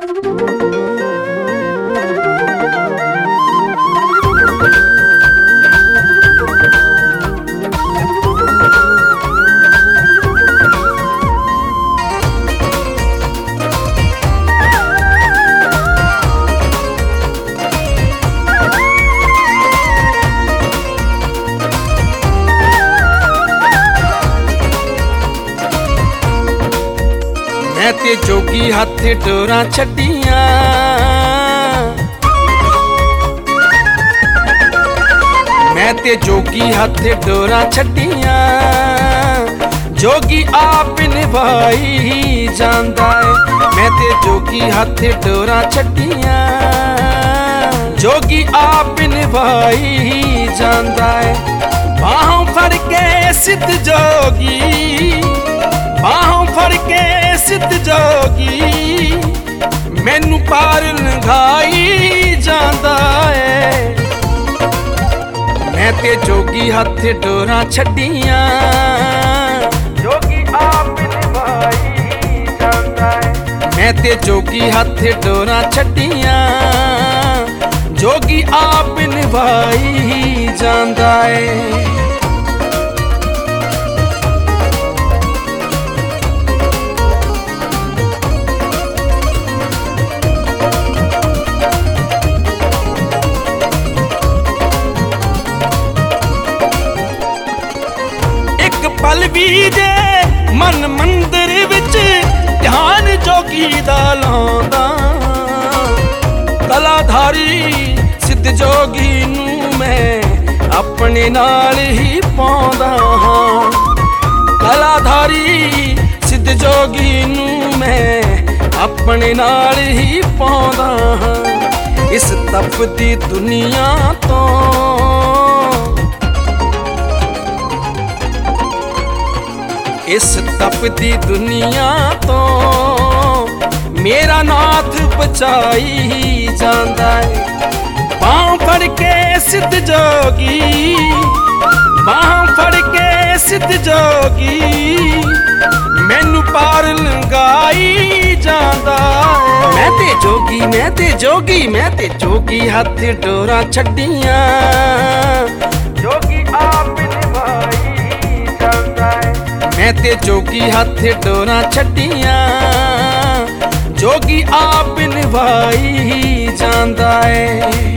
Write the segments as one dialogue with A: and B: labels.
A: मैं ते जोगी हथ डोरा छड्डियां, मैं ते जोगी हथ डोरा छड्डियां, जोगी आप निभाई जांदा है। मैं ते जोगी हथ डोरा छड्डियां, जोगी आप निभाई जांदा है। बाहों फड़ के सिद्ध जोगी, बाहों फड़ के सिद्ध जोगी, मैनू पार लंघाई जांदा है। मैं ते जोगी हथ डोरा छड्डियां, जोगी आप निभाई जांदा है। मैं ते जोगी हथ डोरा छड्डियां, जोगी आप निभाई जांदा है। पल भी जे मन मंदिर विच ध्यान जोगी दा लांदा, कलाधारी सिद्ध जोगी नू मैं अपने नाल ही पाउंदा हां। कलाधारी सिद्ध जोगी नू मैं अपने नाल ही पाउंदा हां। इस तपदी दुनिया तो, इस तपदी दुनिया तो मेरा नाथ बचाई जांदा है। बाहों फड़ के सिद्ध जोगी, बाहों फड़ के सिद्ध जोगी, मैनू पार लंघाई जांदा है। मैं ते जोगी, मैं ते जोगी, मैं ते जोगी हथ डोरा छड्डियां, जोगी आप निभाई जांदा है। मैं ते जोगी हथ डोरा छड्डियां, जोगी आप निभाई जांदा है।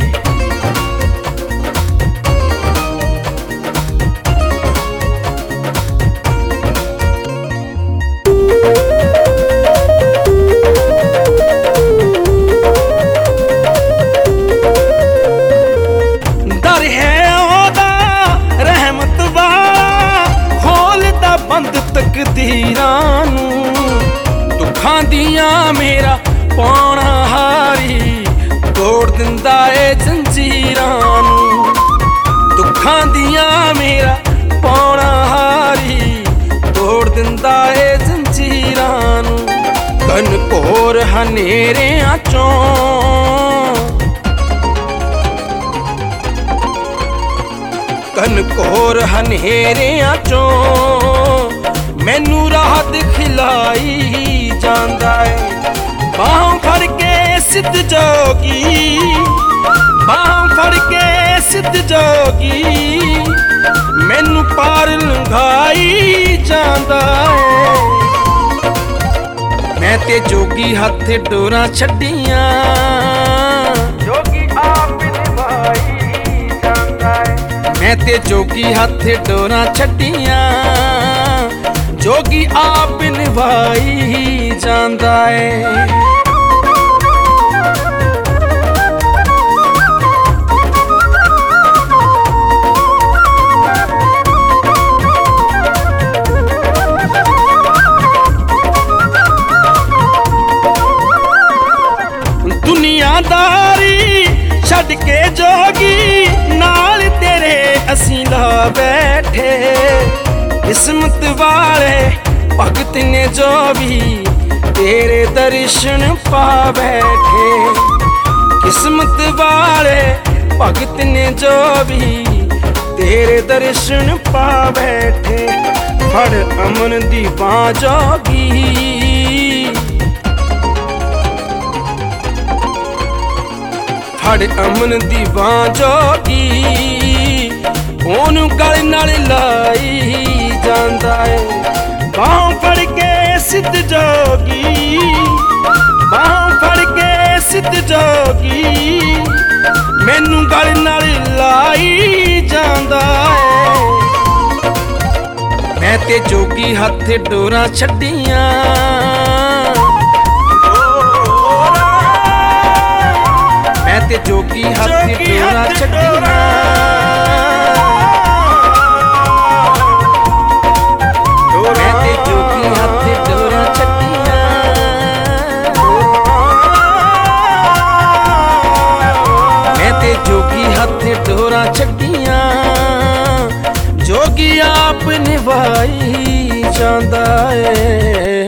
A: दर है ओदा रहमत वाला, खोलदा बंद तकदीरां नू, दुखां दियां मेरा पाउणा हारी, तोड़ दिंदा ए जंजीरां नू। दुखां दियां मेरा पाउणा हारी, तोड़ दिंदा ए जंजीरां नू। घनघोर हनेरियां चों, घनघोर हनेरियां चों मैनू राह दिखलाई जांदा है। बाहों फड़ के सिद्ध जोगी, बाहों फड़ के सिद्ध जोगी, मैनू पार लंघाई जांदा है। मैं ते जोगी हथ डोरा छड्डियां, जोगी आप निभाई जांदा है। मैं ते जोगी हथ डोरा छड्डियां, जोगी आप निभाई जांदा है। दुनियादारी छड़ के जोगी नाल तेरे असीं ला बैठे, किस्मत वाले भगत ने जो भी तेरे दर्शन पा बैठे। किस्मत वाले भगत ने जो भी तेरे दर्शन पा बैठे। फड़ अमन दी बां जोगी, ਫੜ ਅਮਨ ਦੀ ਬਾਂਹ ਜੋਗੀ ਉਹਨੂੰ ਗਲ ਨਾਲ ਲਾਈ ਜਾਂਦਾ ਏ। ਬਾਂਹ ਫੜ ਕੇ ਸਿੱਧ ਜੋਗੀ, ਬਾਂਹ ਫੜ ਕੇ ਸਿੱਧ ਜੋਗੀ ਮੈਨੂੰ ਗਲ ਨਾਲ ਲਾਈ ਜਾਂਦਾ ਏ। ਮੈਂ ਤੇ ਜੋਗੀ ਹੱਥ ਡੋਰਾਂ ਛੱਡੀਆਂ, ਮੈਂ ਤੇ ਜੋਗੀ ਹੱਥ ਡੋਰਾਂ ਛੱਡੀਆਂ। ਮੈਂ ਤੇ ਜੋਗੀ ਹੱਥ ਡੋਰਾਂ ਛੱਡੀਆਂ। ਮੈਂ ਤੇ ਜੋਗੀ ਹੱਥ ਡੋਰਾਂ ਛੱਡੀਆਂ। ਜੋਗੀ ਆਪ ਨਿਭਾਈ ਜਾਂਦਾ ਏ।